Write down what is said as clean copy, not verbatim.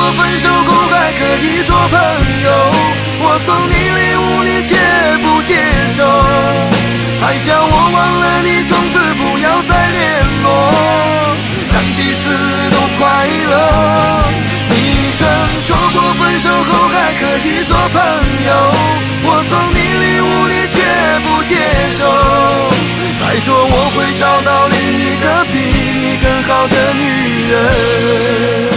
分手后还可以做朋友，我送你礼物你却不接受，还叫我忘了你，从此不要再联络，让彼此都快乐。你曾说过分手后还可以做朋友，我送你礼物你却不接受，还说我会找到另一个比你更好的女人。